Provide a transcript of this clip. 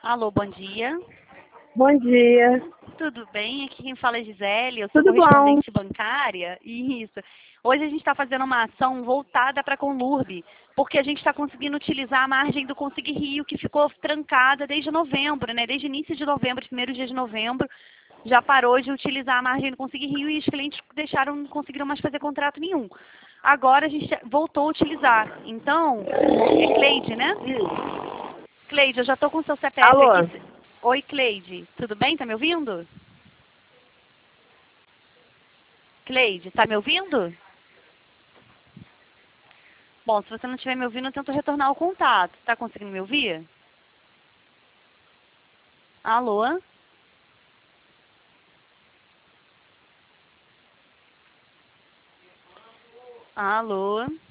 Alô, bom dia. Bom dia. Tudo bem? Aqui quem fala é Gisele, eu sou Tudo bom? correspondente bancária. Isso. Hoje a gente está fazendo uma ação voltada para a Conlurb, porque a gente está conseguindo utilizar a margem do Consig Rio, que ficou trancada desde novembro, né? Desde início de novembro, os primeiros dias de novembro, já parou de utilizar a margem do Consig Rio e os clientes não conseguiram mais fazer contrato nenhum. Agora a gente voltou a utilizar. Então, é Cleide, né? Cleide, eu já estou com o seu CPF Alô? aqui. Oi, Cleide. Tudo bem? Tá me ouvindo? Cleide, tá me ouvindo? Bom, se você não estiver me ouvindo, eu tento retornar o contato. Tá conseguindo me ouvir? Alô? Alô?